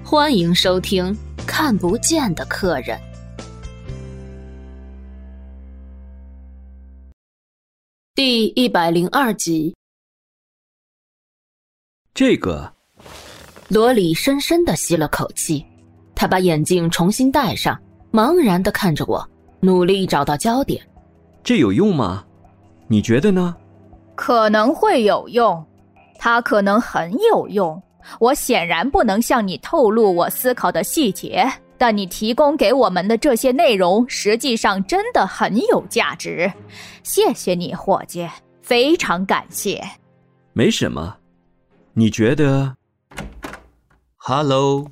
欢迎收听《看不见的客人》第102集。 这个， 罗里深深地吸了口气，他把眼镜重新戴上，茫然地看着我，努力找到焦点。 这有用吗？你觉得呢？ 可能会有用，它可能很有用。我显然不能向你透露我思考的细节，但你提供给我们的这些内容实际上真的很有价值。谢谢你，伙计，非常感谢。 没什么。你觉得 Hello，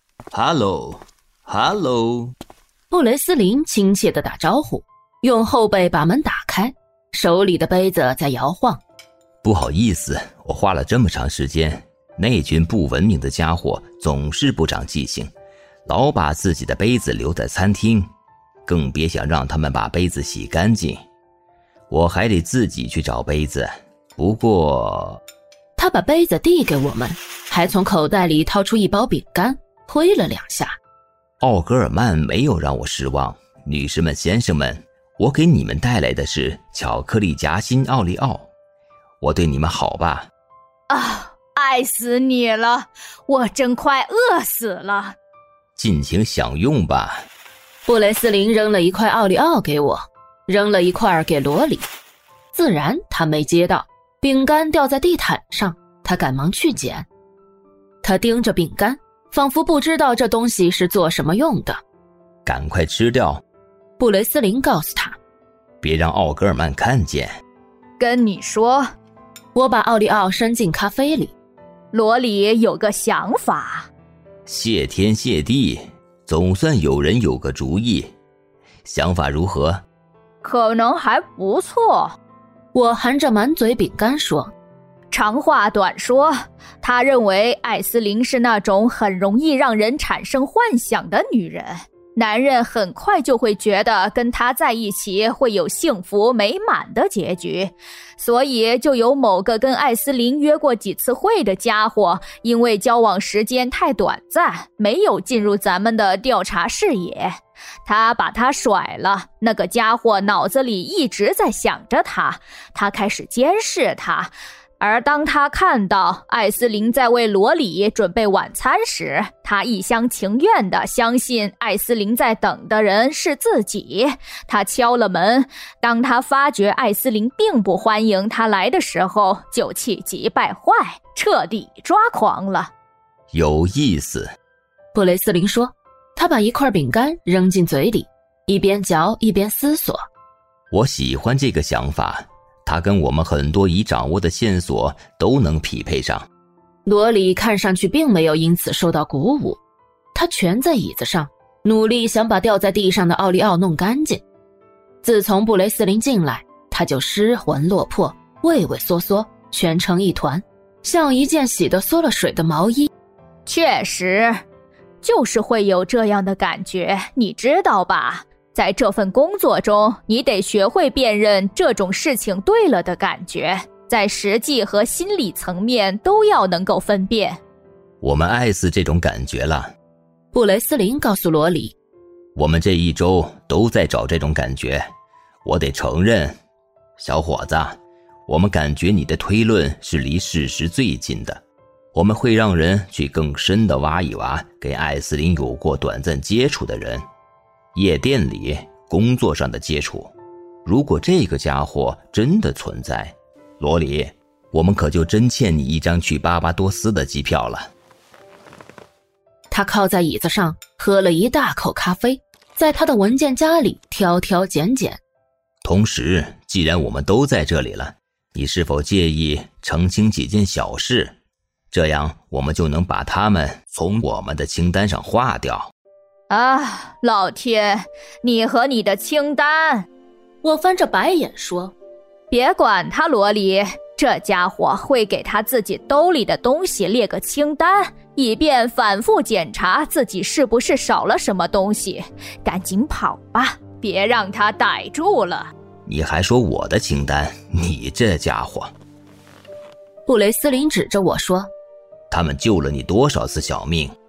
布雷斯林亲切地打招呼，用后背把门打开，手里的杯子在摇晃。 不好意思，我花了这么长时间，那群不文明的家伙总是不长记性，老把自己的杯子留在餐厅，更别想让他们把杯子洗干净。我还得自己去找杯子，不过…… 他把杯子递给我们，还从口袋里掏出一包饼干，挥了2下。 奥格尔曼没有让我失望，女士们先生们，我给你们带来的是巧克力夹心奥利奥，我对你们好吧？ 爱死你了，我真快饿死了。 尽情享用吧。 布雷斯林扔了一块奥利奥给我，扔了一块给罗里，自然他没接到，饼干掉在地毯上，他赶忙去捡。他盯着饼干，仿佛不知道这东西是做什么用的。 赶快吃掉， 布雷斯林告诉他， 别让奥格尔曼看见。 跟你说， 我把奥利奥伸进咖啡里。 罗里有个想法。 谢天谢地，总算有人有个主意。想法如何？ 可能还不错。 我含着满嘴饼干说， 长话短说，他认为艾斯琳是那种很容易让人产生幻想的女人，男人很快就会觉得跟她在一起会有幸福美满的结局，所以就有某个跟艾斯琳约过几次会的家伙，因为交往时间太短暂，没有进入咱们的调查视野。他把他甩了，那个家伙脑子里一直在想着他，他开始监视他。而当他看到艾斯琳在为罗里准备晚餐时，他一厢情愿地相信艾斯琳在等的人是自己。他敲了门，当他发觉艾斯琳并不欢迎他来的时候，就气急败坏，彻底抓狂了。 有意思， 布雷斯林说，他把一块饼干扔进嘴里，一边嚼一边思索。 我喜欢这个想法，它跟我们很多已掌握的线索都能匹配上。 罗里看上去并没有因此受到鼓舞，他蜷在椅子上，努力想把掉在地上的奥利奥弄干净。自从布雷斯林进来，他就失魂落魄，畏畏缩缩，蜷成一团，像一件洗得缩了水的毛衣。 确实，就是会有这样的感觉，你知道吧？在这份工作中，你得学会辨认这种事情对了的感觉，在实际和心理层面都要能够分辨。 我们爱死这种感觉了， 布雷斯林告诉罗里， 我们这一周都在找这种感觉。我得承认，小伙子，我们感觉你的推论是离事实最近的。我们会让人去更深地挖一挖跟艾斯琳有过短暂接触的人，夜店里工作上的接触。如果这个家伙真的存在，罗里，我们可就真欠你一张去巴巴多斯的机票了。 他靠在椅子上喝了一大口咖啡，在他的文件夹里挑挑拣拣。 同时，既然我们都在这里了，你是否介意澄清几件小事？这样我们就能把他们从我们的清单上划掉。 啊，老天，你和你的清单！ 我翻着白眼说， 别管他，罗里，这家伙会给他自己兜里的东西列个清单，以便反复检查自己是不是少了什么东西。赶紧跑吧，别让他逮住了。 你还说我的清单，你这家伙！ 布雷斯林指着我说， 他们救了你多少次小命？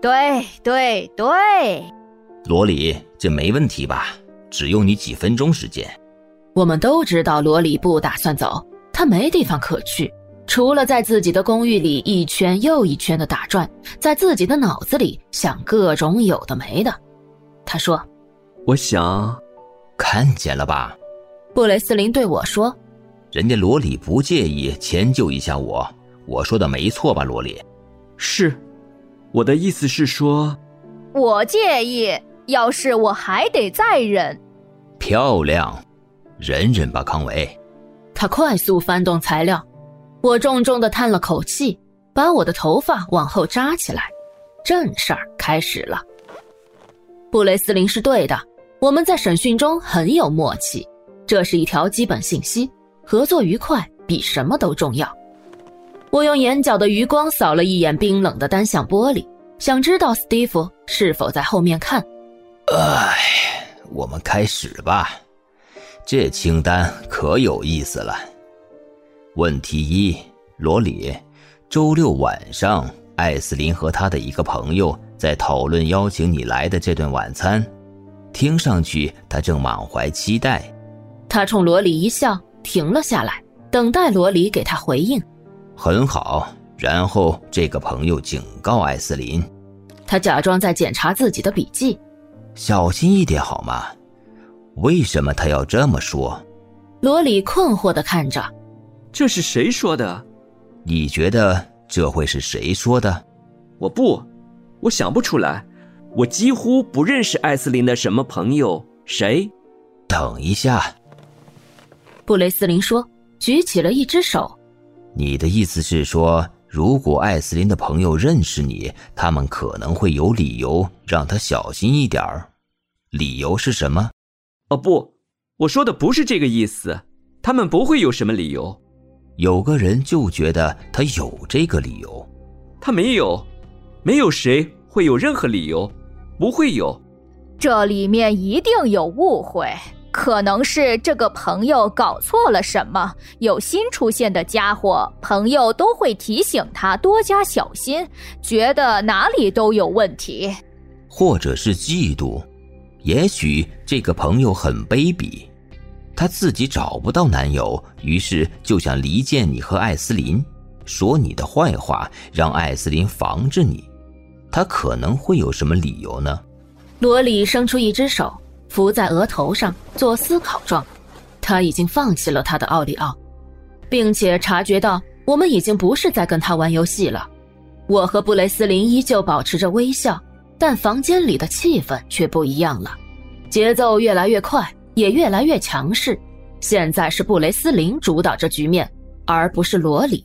对对对。 罗里，这没问题吧？只用你几分钟时间。 我们都知道罗里不打算走，他没地方可去，除了在自己的公寓里一圈又一圈的打转，在自己的脑子里想各种有的没的。他说， 我想…… 看见了吧？ 布雷斯林对我说， 人家罗里不介意迁就一下我，我说的没错吧，罗里？ 是，我的意思是说…… 我介意，要是我还得再忍。 漂亮，忍忍吧，康维。 他快速翻动材料，我重重地叹了口气，把我的头发往后扎起来。正事儿开始了。布雷斯林是对的，我们在审讯中很有默契，这是一条基本信息，合作愉快比什么都重要。我用眼角的余光扫了一眼冰冷的单向玻璃，想知道斯蒂夫是否在后面看。 我们开始吧，这清单可有意思了。问题一，罗里，周六晚上艾斯琳和他的一个朋友在讨论邀请你来的这顿晚餐，听上去他正满怀期待。 他冲罗里一笑，停了下来，等待罗里给他回应。 很好，然后这个朋友警告艾斯琳。 他假装在检查自己的笔记。 小心一点好吗？为什么他要这么说？ 罗里困惑地看着。 这是谁说的？ 你觉得这会是谁说的？ 我想不出来，我几乎不认识艾斯琳的什么朋友。谁？ 等一下。 布雷斯林说，举起了一只手。 你的意思是说，如果艾斯琳的朋友认识你，他们可能会有理由让他小心一点儿。理由是什么？ 不，我说的不是这个意思，他们不会有什么理由。 有个人就觉得他有这个理由。 他没有，没有谁会有任何理由，不会有。 这里面一定有误会，可能是这个朋友搞错了什么，有新出现的家伙，朋友都会提醒他多加小心，觉得哪里都有问题。 或者是嫉妒，也许这个朋友很卑鄙，他自己找不到男友，于是就想离间你和艾斯琳，说你的坏话，让艾斯琳防着你。他可能会有什么理由呢？ 罗里伸出一只手，扶在额头上做思考状。他已经放弃了他的奥利奥，并且察觉到我们已经不是在跟他玩游戏了。我和布雷斯林依旧保持着微笑，但房间里的气氛却不一样了，节奏越来越快，也越来越强势。现在是布雷斯林主导着局面，而不是罗里。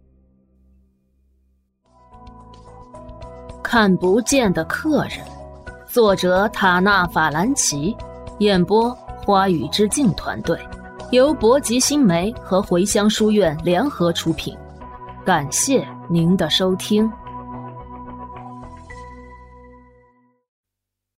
看不见的客人，作者塔纳法兰奇，演播花语之境团队，由博吉新媒和茴香书院联合出品。感谢您的收听。